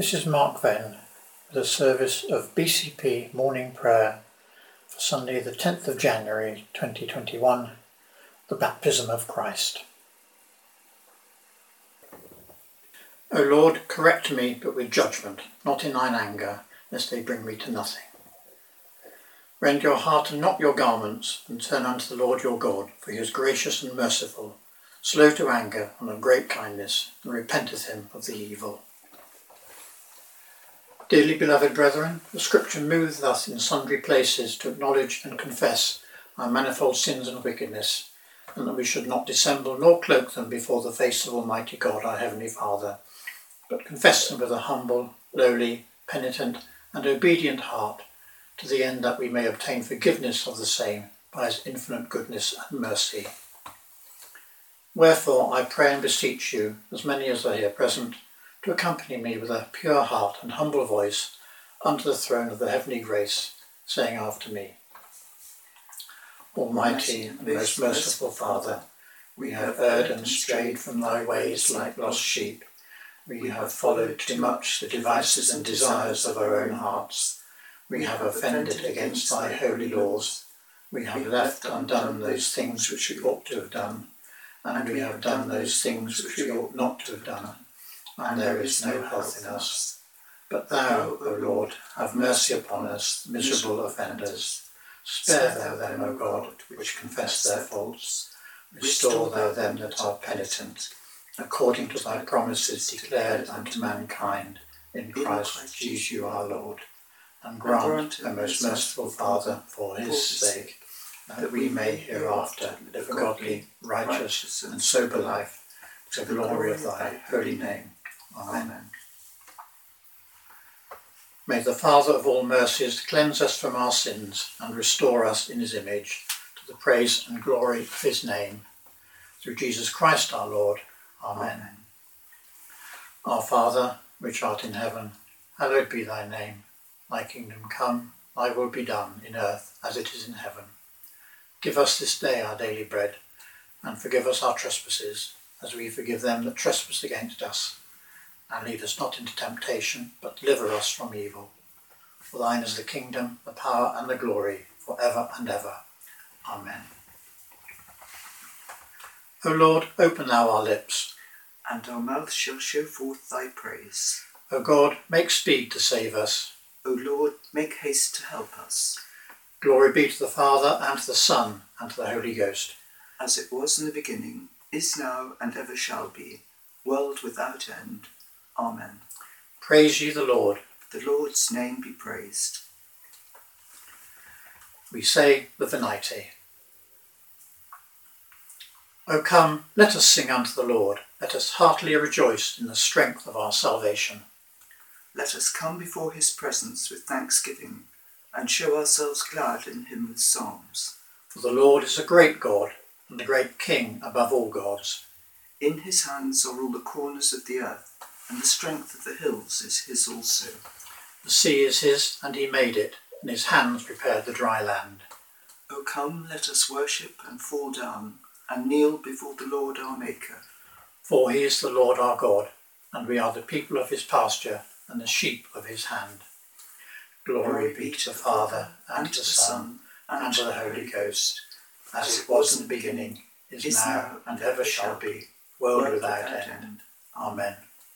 This is Mark Venn with a service of BCP morning prayer for Sunday the 10th of January 2021, the Baptism of Christ. O Lord, correct me, but with judgment, not in thine anger, lest they bring me to nothing. Rend your heart and not your garments, and turn unto the Lord your God, for he is gracious and merciful, slow to anger and of great kindness, and repenteth him of the evil. Dearly beloved brethren, the Scripture moveth us in sundry places to acknowledge and confess our manifold sins and wickedness, and that we should not dissemble nor cloak them before the face of Almighty God, our Heavenly Father, but confess them with a humble, lowly, penitent, and obedient heart, to the end that we may obtain forgiveness of the same by his infinite goodness and mercy. Wherefore I pray and beseech you, as many as are here present, to accompany me with a pure heart and humble voice unto the throne of the heavenly grace, saying after me, Almighty and most merciful Father, we have erred and strayed from thy ways like lost sheep. We have followed too much the devices and desires of our own hearts. We have offended against thy holy laws. We have left undone those things which we ought to have done, and we have done those things which we ought not to have done, and there is no health in us. But thou, O Lord, have mercy upon us, miserable offenders. Spare thou them, O God, which confess their faults. Restore thou them that are penitent, according to thy promises declared unto mankind, in Christ Jesus our Lord. And grant, O most merciful Father, for his sake, that we may hereafter live a godly, righteous, and sober life, to the glory of thy holy name. Amen. May the Father of all mercies cleanse us from our sins and restore us in his image, to the praise and glory of his name. Through Jesus Christ our Lord. Amen. Our Father, which art in heaven, hallowed be thy name. Thy kingdom come, thy will be done, in earth as it is in heaven. Give us this day our daily bread, and forgive us our trespasses, as we forgive them that trespass against us. And lead us not into temptation, but deliver us from evil. For thine is the kingdom, the power, and the glory, for ever and ever. Amen. O Lord, open thou our lips, and our mouth shall show forth thy praise. O God, make speed to save us. O Lord, make haste to help us. Glory be to the Father, and to the Son, and to the Holy Ghost. As it was in the beginning, is now, and ever shall be, world without end. Amen. Praise ye the Lord. The Lord's name be praised. We say the Venite. O come, let us sing unto the Lord. Let us heartily rejoice in the strength of our salvation. Let us come before his presence with thanksgiving, and show ourselves glad in him with psalms. For the Lord is a great God, and a great King above all gods. In his hands are all the corners of the earth, and the strength of the hills is his also. The sea is his, and he made it, and his hands prepared the dry land. O come, let us worship and fall down, and kneel before the Lord our Maker. For he is the Lord our God, and we are the people of his pasture, and the sheep of his hand. Glory be to the Father, and to the Son, and to the Holy Ghost, as it was in the beginning, is now, and ever shall be, world without end. Amen.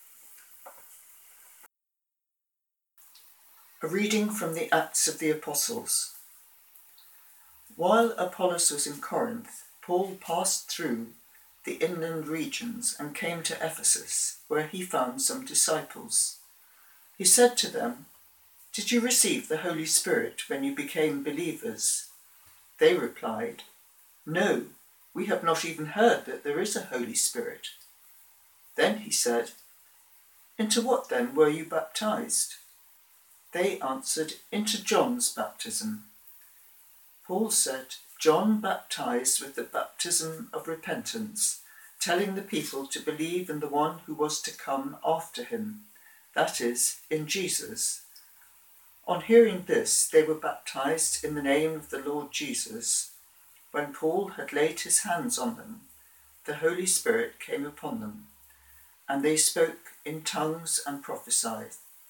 A reading from the Acts of the Apostles. While Apollos was in Corinth, Paul passed through the inland regions and came to Ephesus, where he found some disciples. He said to them, "Did you receive the Holy Spirit when you became believers?" They replied, "No, we have not even heard that there is a Holy Spirit." Then he said, "Into what then were you baptized?" They answered, "Into John's baptism." Paul said, "John baptized with the baptism of repentance, telling the people to believe in the one who was to come after him, that is, in Jesus." On hearing this, they were baptized in the name of the Lord Jesus. When Paul had laid his hands on them, the Holy Spirit came upon them, and they spoke in tongues and prophesied.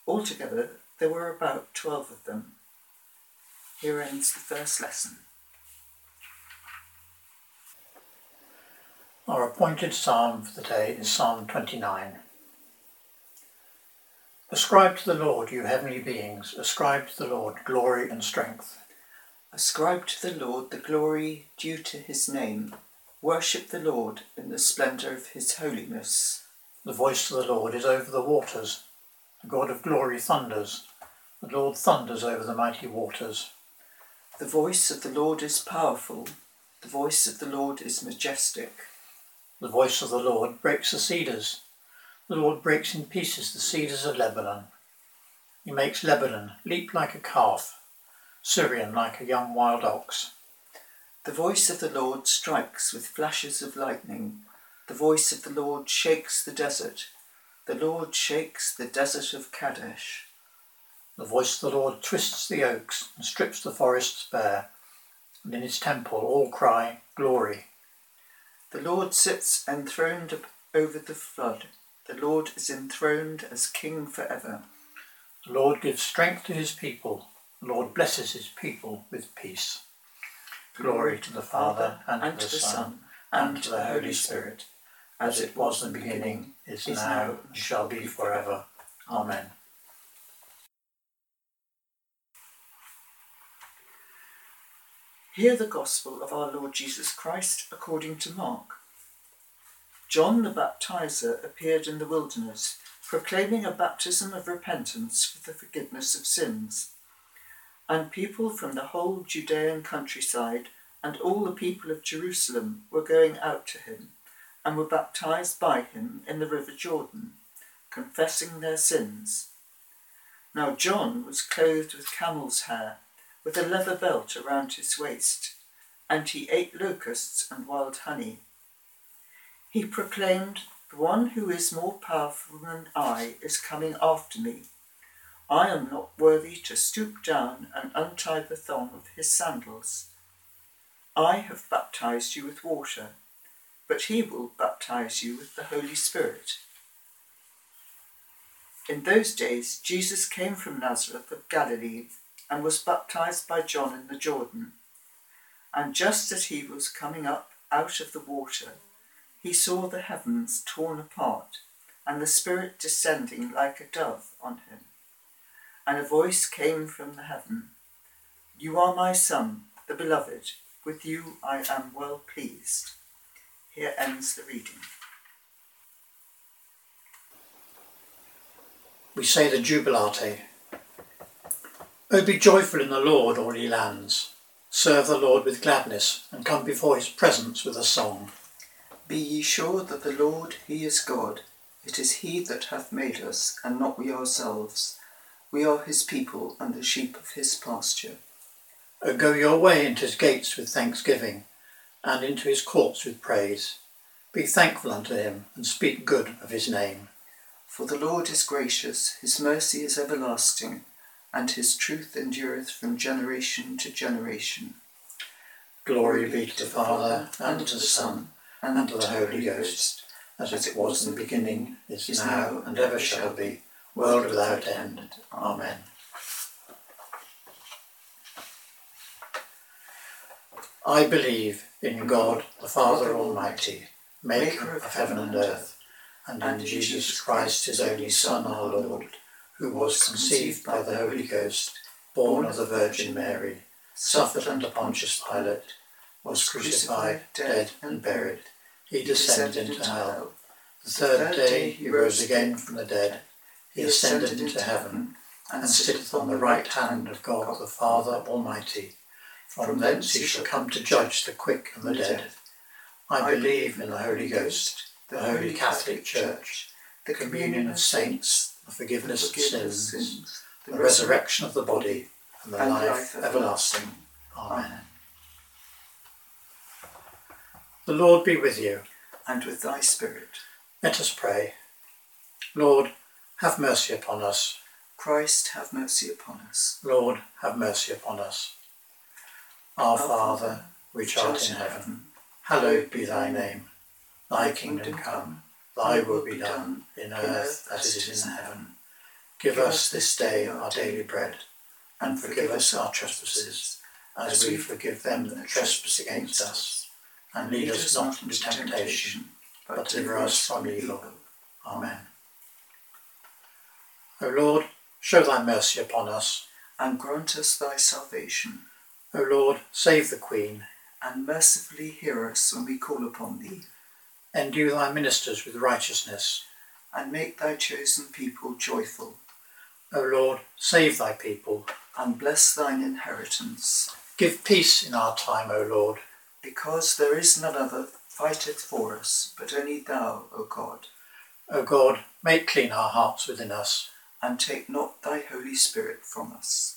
Altogether, there were about 12 of them. Here ends the first lesson. Our appointed psalm for the day is Psalm 29. Ascribe to the Lord, you heavenly beings, ascribe to the Lord glory and strength. Ascribe to the Lord the glory due to his name. Worship the Lord in the splendour of his holiness. The voice of the Lord is over the waters. The God of glory thunders. The Lord thunders over the mighty waters. The voice of the Lord is powerful. The voice of the Lord is majestic. The voice of the Lord breaks the cedars. The Lord breaks in pieces the cedars of Lebanon. He makes Lebanon leap like a calf, Syrian like a young wild ox. The voice of the Lord strikes with flashes of lightning. The voice of the Lord shakes the desert. The Lord shakes the desert of Kadesh. The voice of the Lord twists the oaks and strips the forests bare, and in his temple all cry, Glory. The Lord sits enthroned over the flood. The Lord is enthroned as King forever. The Lord gives strength to his people. The Lord blesses his people with peace. Glory to the Father, and to the Son, and to the Holy Spirit, as it was in the beginning, is now, and shall be forever. Amen. Hear the gospel of our Lord Jesus Christ according to Mark. John the Baptizer appeared in the wilderness, proclaiming a baptism of repentance for the forgiveness of sins. And people from the whole Judean countryside and all the people of Jerusalem were going out to him, and were baptized by him in the river Jordan, confessing their sins. Now John was clothed with camel's hair, with a leather belt around his waist, and he ate locusts and wild honey. He proclaimed, "The one who is more powerful than I is coming after me. I am not worthy to stoop down and untie the thong of his sandals. I have baptized you with water, but he will baptize you with the Holy Spirit." In those days Jesus came from Nazareth of Galilee and was baptized by John in the Jordan. And just as he was coming up out of the water, he saw the heavens torn apart, and the Spirit descending like a dove on him. And a voice came from the heaven, "You are my Son, the Beloved. With you I am well pleased." Here ends the reading. We say the Jubilate. O be joyful in the Lord, all ye lands. Serve the Lord with gladness, and come before his presence with a song. Be ye sure that the Lord, he is God. It is he that hath made us, and not we ourselves. We are his people, and the sheep of his pasture. O go your way into his gates with thanksgiving, and into his courts with praise. Be thankful unto him, and speak good of his name. For the Lord is gracious, his mercy is everlasting, and his truth endureth from generation to generation. Glory be to the Father, and to the Son, and to the Holy Ghost, as it was in the beginning, is now, and ever shall be, world without end. Amen. I believe in God, the Father Almighty, maker of heaven and earth, and in Jesus Christ, his only Son, our Lord, who was conceived by the Holy Ghost, born of the Virgin Mary, suffered under Pontius Pilate, was crucified, dead, and buried. He descended into hell. The third day he rose again from the dead. He ascended into heaven, and sitteth on the right hand of God the Father Almighty. From thence he shall come to judge the quick and the dead. I believe in the Holy Ghost, the Holy Catholic Church, the communion of saints, the forgiveness of sins, the resurrection of the body, and the life everlasting. Amen. The Lord be with you. And with thy spirit. Let us pray. Lord, have mercy upon us. Christ, have mercy upon us. Lord, have mercy upon us. Our Father, which art in heaven, hallowed be thy name. Thy kingdom come, thy will be done, in earth as it is in heaven. Give us this day our daily bread, and forgive us our trespasses, as we forgive them that trespass against us. And lead us not into temptation, but deliver us from evil. Amen. O Lord, show thy mercy upon us, and grant us thy salvation. O Lord, save the Queen, and mercifully hear us when we call upon thee. endue thy ministers with righteousness, and make thy chosen people joyful. O Lord, save thy people, and bless thine inheritance. give peace in our time, O Lord, Because there is none other fighteth for us, but only thou, O God. O God, make clean our hearts within us, and take not thy Holy Spirit from us.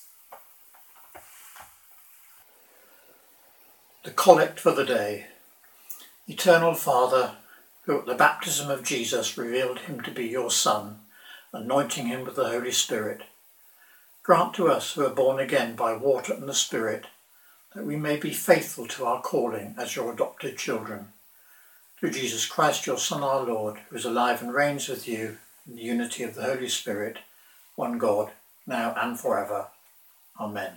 The Collect for the Day. Eternal Father, who at the baptism of Jesus revealed him to be your Son, anointing him with the Holy Spirit, grant to us who are born again by water and the Spirit, that we may be faithful to our calling as your adopted children. Through Jesus Christ, your Son, our Lord, who is alive and reigns with you in the unity of the Holy Spirit, one God, now and forever. Amen.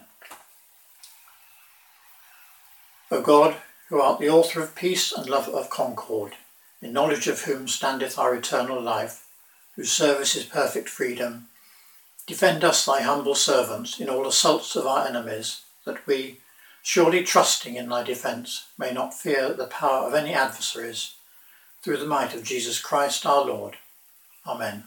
O God, who art the author of peace and lover of concord, in knowledge of whom standeth our eternal life, whose service is perfect freedom, defend us, thy humble servants, in all assaults of our enemies, that we, surely trusting in thy defence, may not fear the power of any adversaries, through the might of Jesus Christ our Lord. Amen.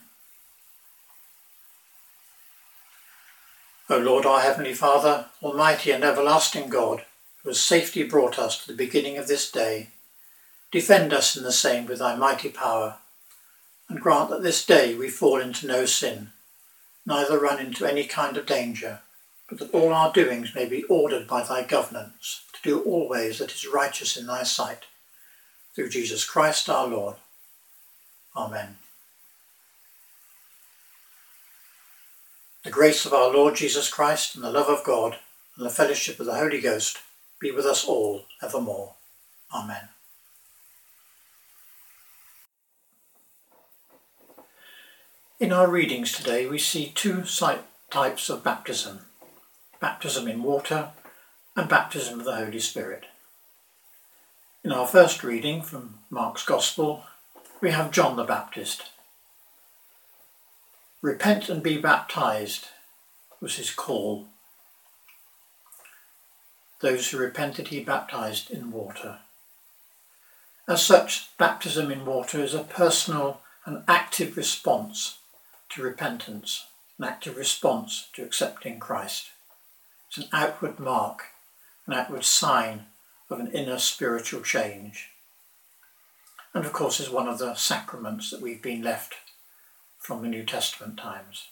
O Lord, our heavenly Father, almighty and everlasting God, who has safely brought us to the beginning of this day, defend us in the same with thy mighty power, and grant that this day we fall into no sin, neither run into any kind of danger, but that all our doings may be ordered by thy governance, to do always that is righteous in thy sight, through Jesus Christ our Lord. Amen. The grace of our Lord Jesus Christ, and the love of God, and the fellowship of the Holy Ghost be with us all evermore. Amen. In our readings today we see two types of baptism: baptism in water and baptism of the Holy Spirit. In our first reading from Mark's Gospel, we have John the Baptist. Repent and be baptized was his call. Those who repented he baptized in water. As such, baptism in water is a personal and active response to repentance, an active response to accepting Christ. It's an outward mark, an outward sign of an inner spiritual change. And of course is one of the sacraments that we've been left from the New Testament times.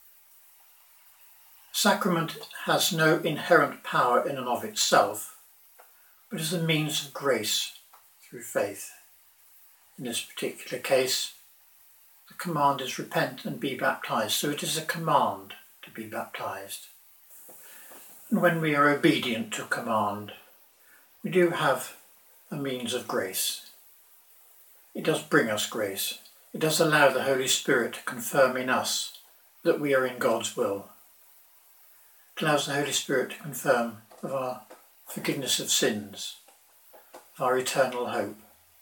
Sacrament has no inherent power in and of itself, but is a means of grace through faith. In this particular case, the command is repent and be baptized, so it is a command to be baptized. And when we are obedient to command, we do have a means of grace. It does bring us grace. It does allow the Holy Spirit to confirm in us that we are in God's will. It allows the Holy Spirit to confirm of our forgiveness of sins, of our eternal hope.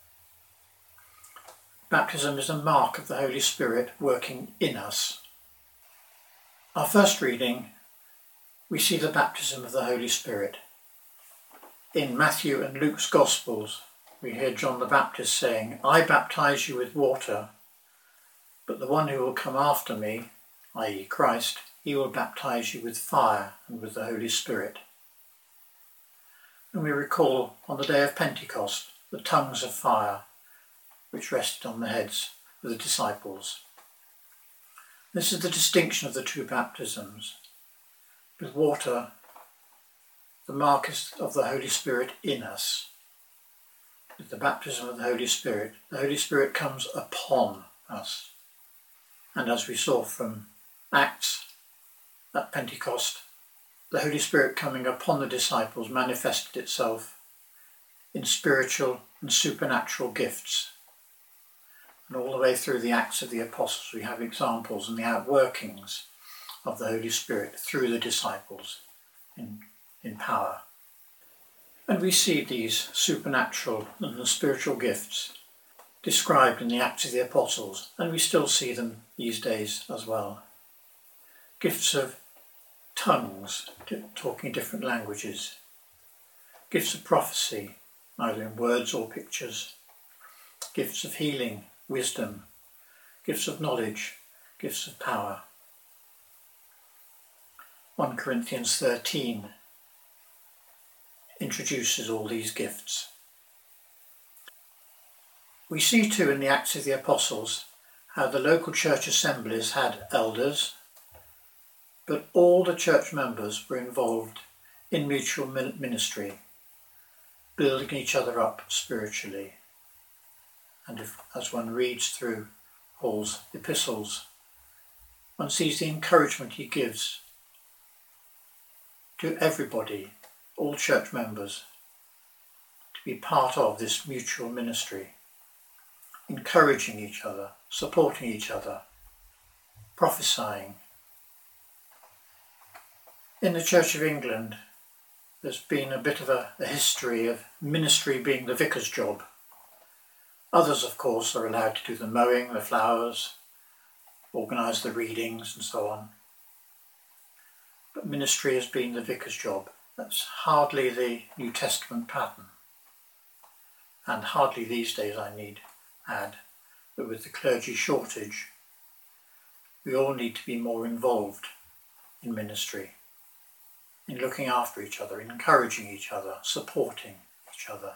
Baptism is a mark of the Holy Spirit working in us. Our first reading, we see the baptism of the Holy Spirit. In Matthew and Luke's Gospels, we hear John the Baptist saying, I baptize you with water, but the one who will come after me, i.e. Christ, he will baptize you with fire and with the Holy Spirit. And we recall on the day of Pentecost the tongues of fire which rested on the heads of the disciples. This is the distinction of the two baptisms. With water, the mark is of the Holy Spirit in us. With the baptism of the Holy Spirit comes upon us. And as we saw from Acts, at Pentecost, the Holy Spirit coming upon the disciples manifested itself in spiritual and supernatural gifts. And all the way through the Acts of the Apostles we have examples and the outworkings of the Holy Spirit through the disciples in power. And we see these supernatural and spiritual gifts described in the Acts of the Apostles, and we still see them these days as well. Gifts of tongues, talking different languages. Gifts of prophecy, either in words or pictures. Gifts of healing, wisdom. Gifts of knowledge, gifts of power. 1 Corinthians 13 introduces all these gifts. We see too in the Acts of the Apostles how the local church assemblies had elders, but all the church members were involved in mutual ministry, building each other up spiritually. And as one reads through Paul's epistles, one sees the encouragement he gives to everybody, all church members, to be part of this mutual ministry, encouraging each other, supporting each other, prophesying. In the Church of England, there's been a bit of a history of ministry being the vicar's job. Others, of course, are allowed to do the mowing, the flowers, organise the readings and so on. But ministry has been the vicar's job. That's hardly the New Testament pattern. And hardly these days, I need add, that with the clergy shortage, we all need to be more involved in ministry, in looking after each other, in encouraging each other, supporting each other.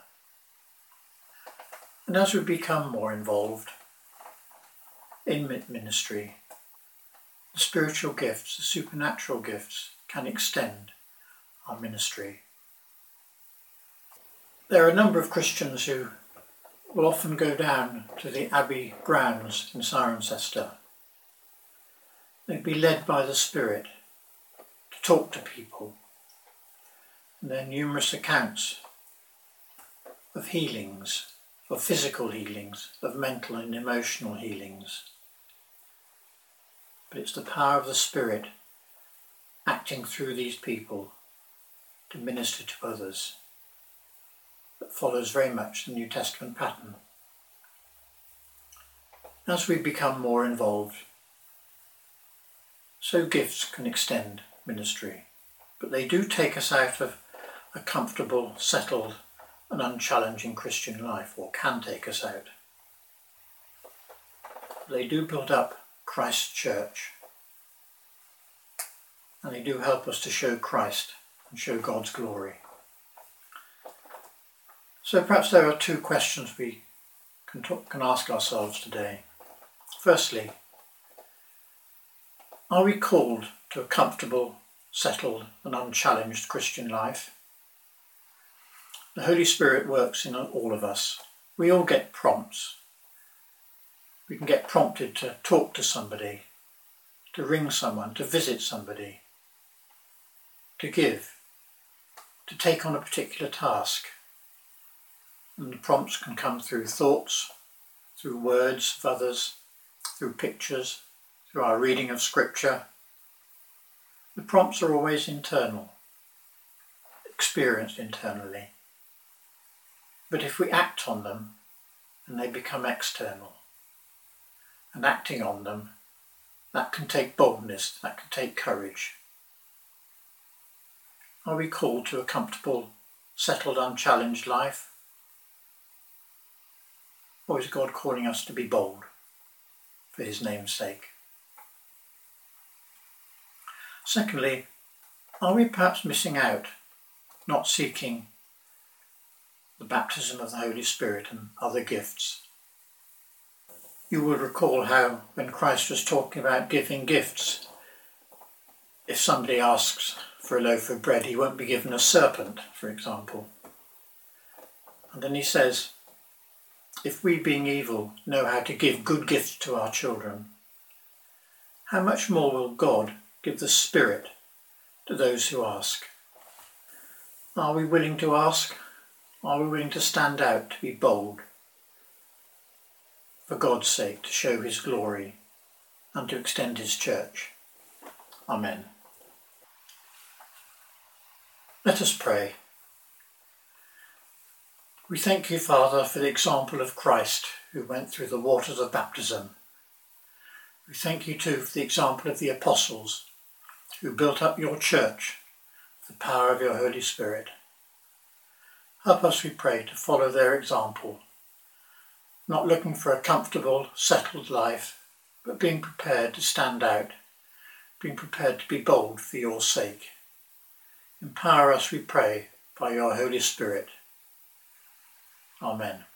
And as we become more involved in ministry, the spiritual gifts, the supernatural gifts can extend our ministry. There are a number of Christians who will often go down to the Abbey grounds in Cirencester. They'd be led by the Spirit to talk to people. And there are numerous accounts of healings, of physical healings, of mental and emotional healings. But it's the power of the Spirit acting through these people to minister to others that follows very much the New Testament pattern. As we become more involved, so gifts can extend ministry, but they do take us out of a comfortable, settled and unchallenging Christian life, or can take us out. They do build up Christ's church, and they do help us to show Christ and show God's glory. So perhaps there are two questions we can ask ourselves today. Firstly, are we called to a comfortable, settled and unchallenged Christian life? The Holy Spirit works in all of us. We all get prompts. We can get prompted to talk to somebody, to ring someone, to visit somebody, to give, to take on a particular task. And the prompts can come through thoughts, through words of others, through pictures, through our reading of Scripture. The prompts are always internal, experienced internally. But if we act on them, then they become external. And acting on them, that can take boldness, that can take courage. Are we called to a comfortable, settled, unchallenged life? Or is God calling us to be bold for his name's sake? Secondly, are we perhaps missing out, not seeking the baptism of the Holy Spirit and other gifts? You will recall how when Christ was talking about giving gifts, if somebody asks for a loaf of bread, he won't be given a serpent, for example. And then he says, if we being evil know how to give good gifts to our children, how much more will God give the Spirit to those who ask? Are we willing to ask? Are we willing to stand out, to be bold, for God's sake, to show his glory and to extend his church? Amen. Let us pray. We thank you, Father, for the example of Christ who went through the waters of baptism. We thank you too for the example of the apostles who built up your church with the power of your Holy Spirit. Help us, we pray, to follow their example, not looking for a comfortable, settled life, but being prepared to stand out, being prepared to be bold for your sake. Empower us, we pray, by your Holy Spirit. Amen.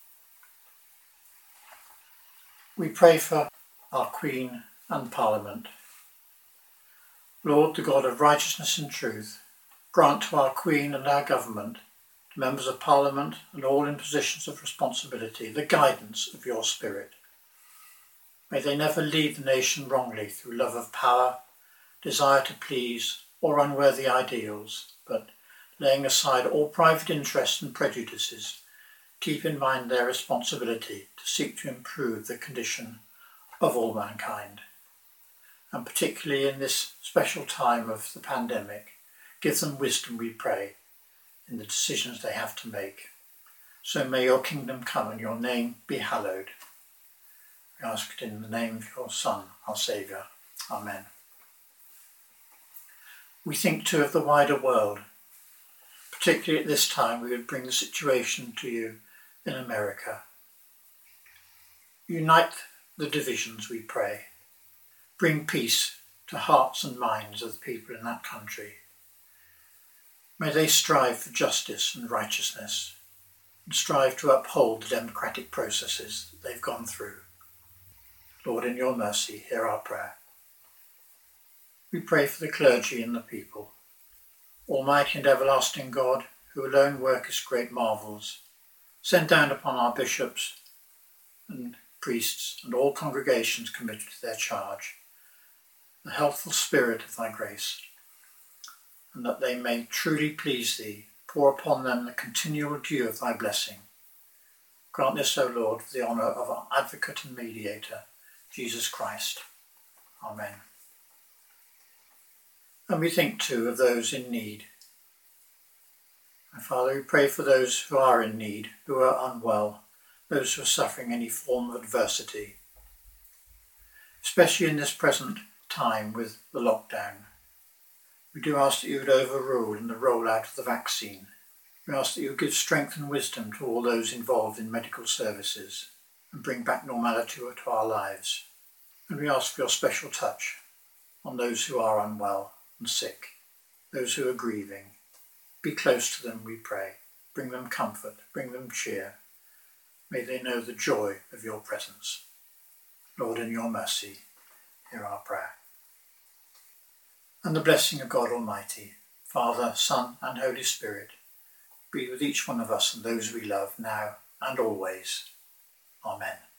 We pray for our Queen and Parliament. Lord, the God of righteousness and truth, grant to our Queen and our government, to members of Parliament and all in positions of responsibility, the guidance of your Spirit. May they never lead the nation wrongly through love of power, desire to please, or unworthy ideals, but, laying aside all private interests and prejudices, keep in mind their responsibility to seek to improve the condition of all mankind. And particularly in this special time of the pandemic, give them wisdom, we pray, in the decisions they have to make. So may your kingdom come and your name be hallowed. We ask it in the name of your Son, our Saviour. Amen. We think too of the wider world. Particularly at this time, we would bring the situation to you in America. Unite the divisions, we pray. Bring peace to hearts and minds of the people in that country. May they strive for justice and righteousness and strive to uphold the democratic processes that they've gone through. Lord, in your mercy, hear our prayer. We pray for the clergy and the people. Almighty and everlasting God, who alone workest great marvels, send down upon our bishops and priests and all congregations committed to their charge the healthful spirit of thy grace, and that they may truly please thee, pour upon them the continual dew of thy blessing. Grant this, O Lord, for the honour of our advocate and mediator, Jesus Christ. Amen. And we think too of those in need. And Father, we pray for those who are in need, who are unwell, those who are suffering any form of adversity, especially in this present time with the lockdown. We do ask that you would overrule in the rollout of the vaccine. We ask that you would give strength and wisdom to all those involved in medical services and bring back normality to our lives. And we ask for your special touch on those who are unwell and sick, those who are grieving. Be close to them, we pray. Bring them comfort, bring them cheer. May they know the joy of your presence. Lord, in your mercy, hear our prayer. And the blessing of God Almighty, Father, Son, and Holy Spirit, be with each one of us and those we love now and always. Amen.